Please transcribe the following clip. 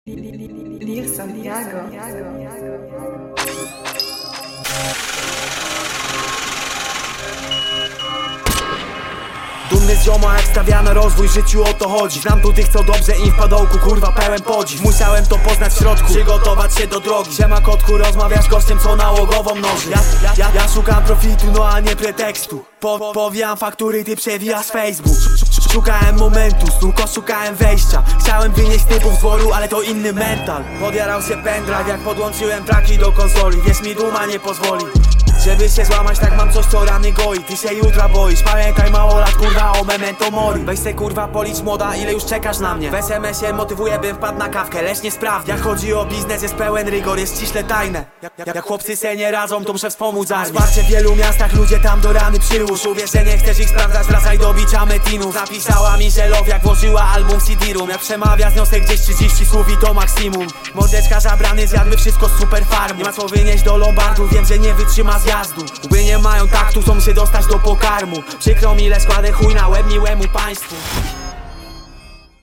Lil Santiago. Dumny z zioma jak stawia na rozwój, w życiu o to chodzi. Znam tu tych co dobrze im w padołku, kurwa pełen podziw. Musiałem to poznać w środku, przygotować się do drogi. Siema kotku, rozmawiasz gościem co nałogową mnoży. Ja szukam profitu, no a nie pretekstu. Powijam faktury, ty przewijasz Facebook. Szukałem momentu, tylko szukałem wejścia. Chciałem wynieść typów z dworu, ale to inny mental. Podjarał się pendrive jak podłączyłem traki do konsoli. Wiesz mi duma nie pozwoli, żeby się złamać, tak mam coś co rany goi. Ty się jutra boisz, pamiętaj mało lat kurwa o memento mori. Weź se kurwa policz młoda, ile już czekasz na mnie. W SMS-ie motywuję bym wpadł na kawkę, lecz nie sprawdź. Jak chodzi o biznes jest pełen rygor, jest ściśle tajne. Jak chłopcy se nie radzą, to muszę wspomóc armię. Wsparcie w wielu miastach, ludzie tam do rany przyłóż. Uwierz, że nie chcesz ich sprawdzać, wracaj do bicia metinów. Napisała mi, że love jak włożyła album w CD-room. Jak przemawia zniosek gdzieś 30 słów i to maksimum. Mordeczka zabrany, zjadły wszystko z super farm. Nie ma co wynieść do lombardu, wiem, że nie wytrzyma zjazdu. Łby nie mają taktu, chcą się dostać do pokarmu. Przykro mi, ile składę chuj na łeb miłemu państwu.